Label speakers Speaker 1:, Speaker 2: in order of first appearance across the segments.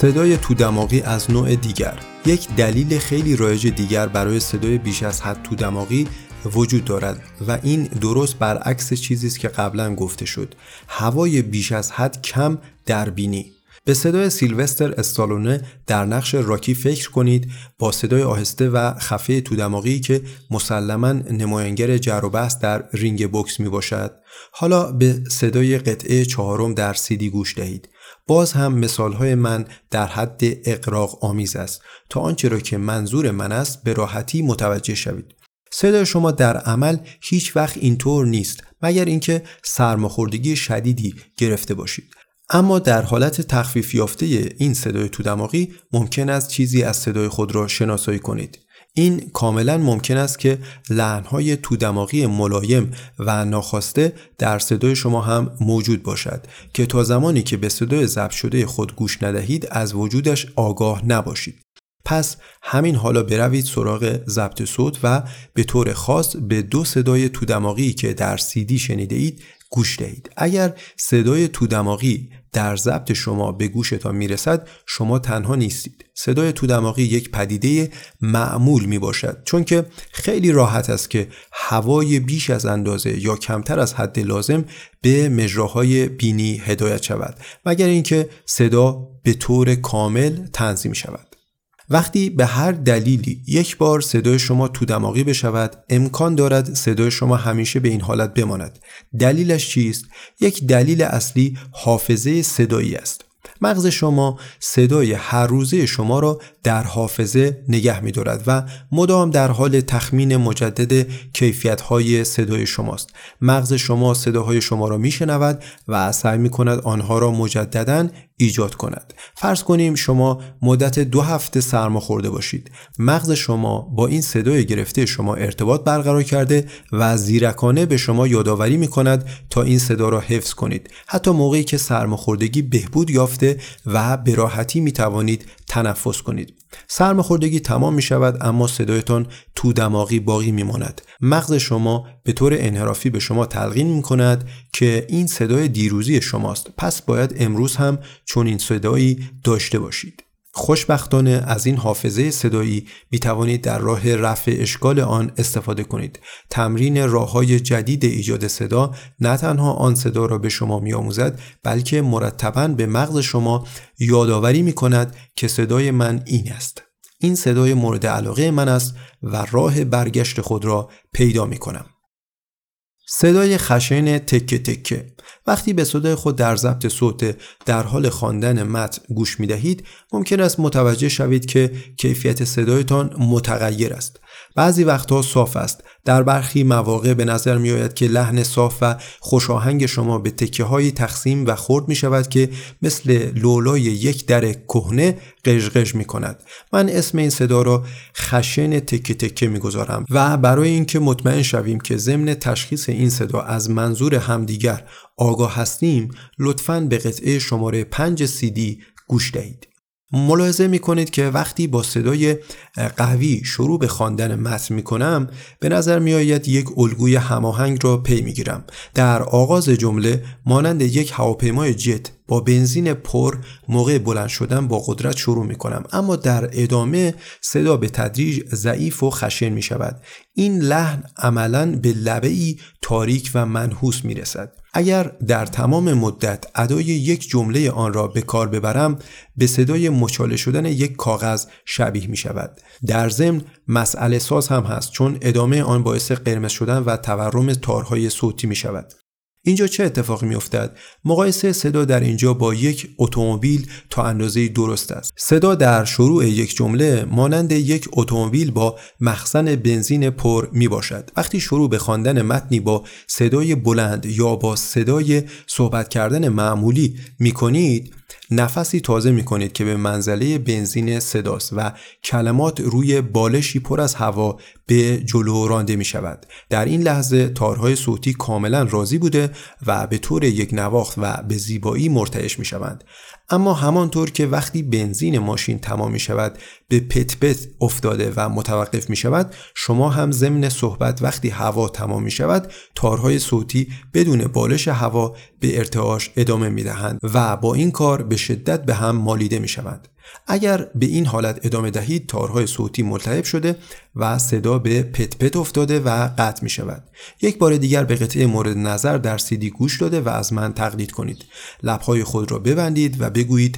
Speaker 1: صدای تودماغی از نوع دیگر. یک دلیل خیلی رایج دیگر برای صدای بیش از حد تودماغی وجود دارد و این درست برعکس چیزی است که قبلا گفته شد. هوای بیش از حد کم در بینی. به صدای سیلوستر استالونه در نقش راکی فکر کنید، با صدای آهسته و خفه تودماغی که مسلماً نمایانگر جر و بحث در رینگ بوکس می باشد. حالا به صدای قطعه 4 در CD گوش دهید. باز هم مثالهای من در حد اغراق آمیز است. تا آنچه را که منظور من است به راحتی متوجه شوید. صدای شما در عمل هیچ وقت اینطور نیست مگر اینکه سرماخوردگی شدیدی گرفته باشید. اما در حالت تخفیف یافته این صدای تودماغی ممکن است چیزی از صدای خود را شناسایی کنید. این کاملا ممکن است که لحن‌های تودماغی ملایم و ناخواسته در صدای شما هم موجود باشد که تا زمانی که به صدای ضبط شده خود گوش ندهید از وجودش آگاه نباشید. پس همین حالا بروید سراغ ضبط صوت و به طور خاص به 2 صدای تودماغی که در CD شنیده اید گوش دهید. اگر صدای تودماغی در ضبط شما به گوشتان میرسد، شما تنها نیستید. صدای تودماغی یک پدیده معمول می باشد، چون که خیلی راحت است که هوای بیش از اندازه یا کمتر از حد لازم به مجراهای بینی هدایت شود، مگر اینکه صدا به طور کامل تنظیم شود. وقتی به هر دلیلی یک بار صدای شما تودماغی بشود، امکان دارد صدای شما همیشه به این حالت بماند. دلیلش چیست؟ یک دلیل اصلی حافظه صدایی است. مغز شما صدای هر روزه شما را در حافظه نگه می دارد و مدام در حال تخمین مجدد کیفیت‌های صدای شماست. مغز شما صداهای شما را می شنود و سعی می کند آنها را مجدداً ایجاد کند. فرض کنیم شما مدت 2 هفته سرما خورده باشید. مغز شما با این صدای گرفته شما ارتباط برقرار کرده و زیرکانه به شما یادآوری می کند تا این صدا را حفظ کنید. حتی موقعی که سرماخوردگی بهبود یافته و به راحتی می توانید تنفس کنید. سرماخوردگی تمام می شود اما صدایتان تودماغی باقی می ماند. مغز شما به طور انحرافی به شما تلقین می کند که این صدای دیروزی شماست، پس باید امروز هم چون این صدایی داشته باشید. خوشبختانه از این حافظه صدایی می توانید در راه رفع اشکال آن استفاده کنید. تمرین راه‌های جدید ایجاد صدا نه تنها آن صدا را به شما می آموزد، بلکه مرتباً به مغز شما یادآوری می کند که صدای من این است. این صدای مورد علاقه من است و راه برگشت خود را پیدا می کنم. صدای خشن تکه تکه. وقتی به صدای خود در ضبط صوت در حال خواندن متن گوش می دهید، ممکن است متوجه شوید که کیفیت صدایتان متغیر است. بعضی وقتها صاف است. در برخی مواقع به نظر می آید که لحن صاف و خوشاهنگ شما به تکه های تقسیم و خرد می شود که مثل لولای یک در کهنه قژقژ می کند. من اسم این صدا را خشن تکه تکه می گذارم و برای اینکه مطمئن شویم که ضمن تشخیص این صدا از منظور همدیگر آگاه هستیم، لطفاً به قطعه شماره 5 CD گوش دهید. ملاحظه می کنید که وقتی با صدای قوی شروع به خواندن متن می کنم، به نظر می آید یک الگوی هماهنگ را پی می گیرم. در آغاز جمله مانند یک هواپیمای جت با بنزین پر موقع بلند شدن با قدرت شروع می کنم، اما در ادامه صدا به تدریج ضعیف و خشن می شود. این لحن عملاً به لبه‌ای تاریک و منحوس می رسد. اگر در تمام مدت ادای یک جمله آن را به کار ببرم، به صدای مچاله شدن یک کاغذ شبیه می شود. در ضمن مسئله ساز هم هست، چون ادامه آن باعث قرمز شدن و تورم تارهای صوتی می شود. اینجا چه اتفاقی می افتد؟ مقایسه صدا در اینجا با یک اتومبیل تا اندازه‌ای درست است. صدا در شروع یک جمله مانند یک اتومبیل با مخزن بنزین پر می باشد. وقتی شروع به خواندن متنی با صدای بلند یا با صدای صحبت کردن معمولی می کنید، نفسی تازه می کنید که به منزله بنزین صداست و کلمات روی بالشی پر از هوا به جلو رانده می شود. در این لحظه تارهای صوتی کاملا راضی بوده و به طور یک نواخت و به زیبایی مرتعش می شوند. اما همانطور که وقتی بنزین ماشین تمام می شود به پت پت افتاده و متوقف می شود، شما هم ضمن صحبت وقتی هوا تمام می شود تارهای صوتی بدون بالش هوا به ارتعاش ادامه می دهند و با این کار به شدت به هم مالیده می شوند. اگر به این حالت ادامه دهید تارهای صوتی ملتهب شده و صدا به پت پت افتاده و قطع می شود. یک بار دیگر به قطعه مورد نظر در CD گوش داده و از من تقلید کنید. لبهای خود را ببندید و بگویید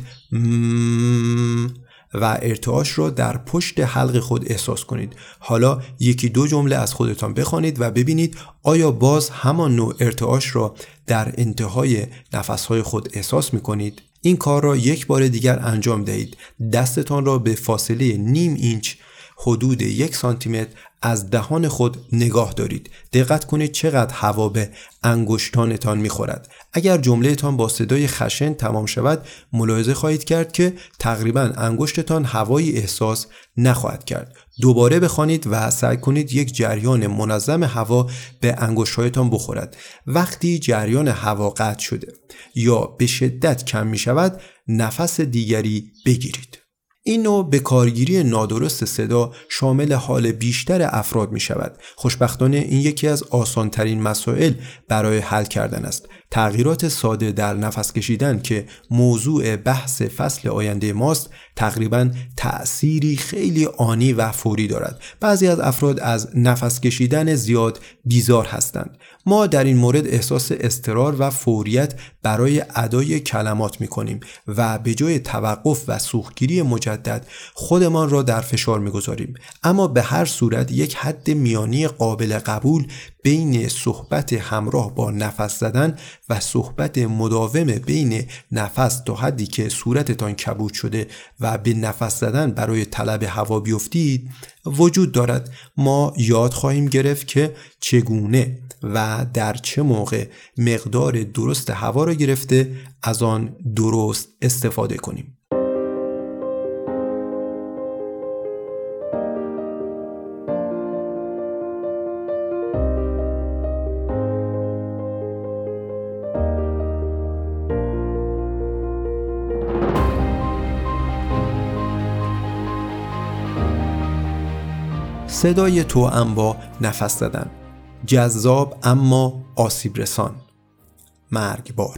Speaker 1: و ارتعاش را در پشت حلق خود احساس کنید. حالا یکی دو جمله از خودتان بخوانید و ببینید آیا باز همان نوع ارتعاش را در انتهای نفسهای خود احساس می کنید؟ این کار را یک بار دیگر انجام دهید. دستتان را به فاصله نیم اینچ حدود 1 سانتی متر از دهان خود نگاه دارید. دقت کنید چقدر هوا به انگشتانتان میخورد. اگر جملهتان با صدای خشن تمام شود ملاحظه خواهید کرد که تقریبا انگشتتان هوایی احساس نخواهد کرد. دوباره بخوانید و سعی کنید یک جریان منظم هوا به انگشتهایتان بخورد. وقتی جریان هوا قطع شده یا به شدت کم می شود نفس دیگری بگیرید. این نوع به کارگیری نادرست صدا شامل حال بیشتر افراد می شود. خوشبختانه این یکی از آسانترین مسائل برای حل کردن است. تغییرات ساده در نفس کشیدن که موضوع بحث فصل آینده ماست تقریباً تأثیری خیلی آنی و فوری دارد. بعضی از افراد از نفس کشیدن زیاد بیزار هستند. ما در این مورد احساس اضطرار و فوریت برای ادای کلمات می کنیم و به جای توقف و سوختگیری مجدد خودمان را در فشار می گذاریم. اما به هر صورت یک حد میانی قابل قبول بین صحبت همراه با نفس زدن و صحبت مداوم بین نفس تا حدی که صورتتان کبود شده و به نفس زدن برای طلب هوا بیفتید وجود دارد. ما یاد خواهیم گرفت که چگونه و در چه موقع مقدار درست هوا را گرفته از آن درست استفاده کنیم. صدای توأم با نفس زدن، جذاب اما آسیب رسان، مرگبار.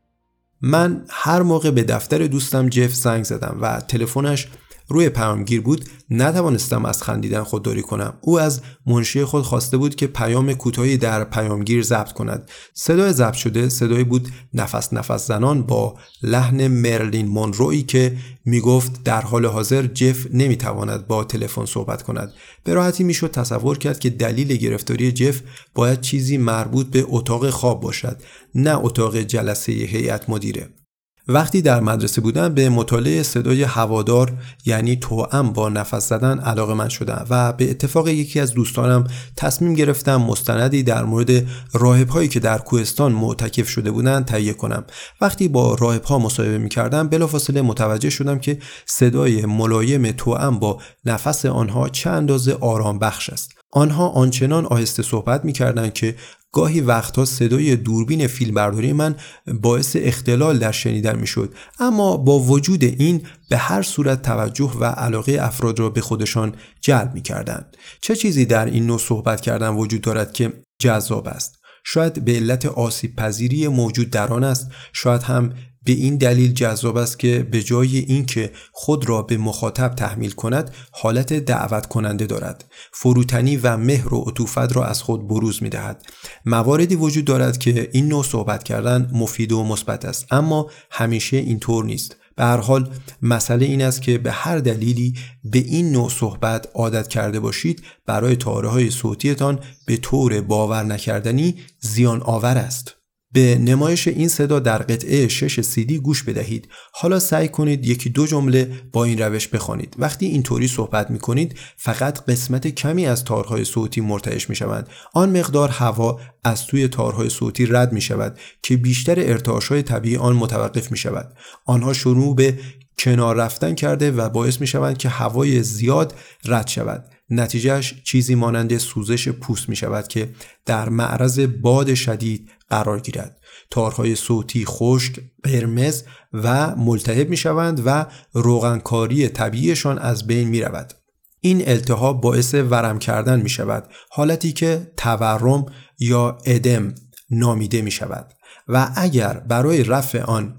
Speaker 1: من هر موقع به دفتر دوستم جف زنگ زدم و تلفنش روی پیامگیر بود نتوانستم از خندیدن خودداری کنم. او از منشی خود خواسته بود که پیام کوتاهی در پیامگیر ضبط کند. صدای ضبط شده صدایی بود نفس زنان با لحن مرلین مونروی که میگفت در حال حاضر جف نمیتواند با تلفن صحبت کند. به راحتی میشد تصور کرد که دلیل گرفتاری جف باید چیزی مربوط به اتاق خواب باشد، نه اتاق جلسه هیئت مدیره. وقتی در مدرسه بودم به مطالعه صدای هوادار یعنی توأم با نفس زدن علاقه‌مند شدم و به اتفاق یکی از دوستانم تصمیم گرفتم مستندی در مورد راهب‌هایی که در کوهستان معتکف شده بودند تهیه کنم. وقتی با راهب‌ها مصاحبه می‌کردم بلافاصله متوجه شدم که صدای ملایم توأم با نفس آنها چه اندازه آرام بخش است. آنها آنچنان آهسته صحبت می‌کردند که گاهی وقتها صدای دوربین فیلمبرداری من باعث اختلال در شنیدن میشد، اما با وجود این به هر صورت توجه و علاقه افراد را به خودشان جلب می‌کردند. چه چیزی در این نوع صحبت کردن وجود دارد که جذاب است؟ شاید به علت آسیب پذیری موجود در آن است، شاید هم به این دلیل جذاب است که به جای اینکه خود را به مخاطب تحمیل کند حالت دعوت کننده دارد. فروتنی و مهر و عطوفت را از خود بروز می دهد. مواردی وجود دارد که این نوع صحبت کردن مفید و مثبت است، اما همیشه اینطور نیست. به هر حال مسئله این است که به هر دلیلی به این نوع صحبت عادت کرده باشید برای طاره‌های صوتیتان به طور باور نکردنی زیان آور است. به نمایش این صدا در قطعه 6 CD گوش بدهید. حالا سعی کنید یکی دو جمله با این روش بخوانید. وقتی اینطوری صحبت می کنید فقط قسمت کمی از تارهای صوتی مرتعش می شوند. آن مقدار هوا از توی تارهای صوتی رد می شود که بیشتر ارتعاش‌های طبیعی آن متوقف می شود. آنها شروع به کنار رفتن کرده و باعث می شوند که هوای زیاد رد شود. نتیجهش چیزی مانند سوزش پوست می شود که در معرض باد شدید قرار گیرد. تارهای صوتی خشک، قرمز و ملتهب می شوند و روغنکاری طبیعیشان از بین می رود. این التهاب باعث ورم کردن می شود، حالتی که تورم یا ادم نامیده می شود و اگر برای رفع آن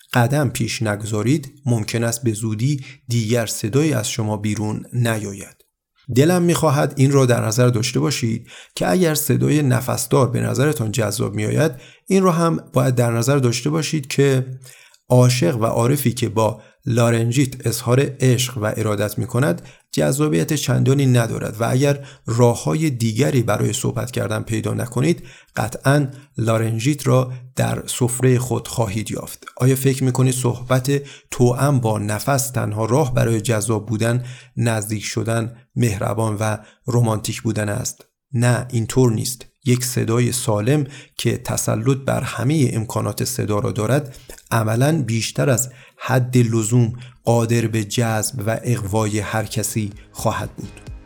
Speaker 1: قدم پیش نگذارید ممکن است به زودی دیگر صدایی از شما بیرون نیاید. دلم می‌خواهد این را در نظر داشته باشید که اگر صدای نفسدار به نظرتان جذاب می‌آید، این را هم باید در نظر داشته باشید که عاشق و عارفی که با لارنژیت اظهار عشق و ارادت می‌کند جذابیت چندانی ندارد و اگر راه‌های دیگری برای صحبت کردن پیدا نکنید قطعاً لارنژیت را در سفره خود خواهید یافت. آیا فکر می‌کنید صحبت توأم با نفس تنها راه برای جذاب بودن، نزدیک شدن، مهربان و رمانتیک بودن است؟ نه، اینطور نیست. یک صدای سالم که تسلط بر همه امکانات صدا را دارد عملاً بیشتر از حد لزوم قادر به جذب و اغوای هر کسی خواهد بود.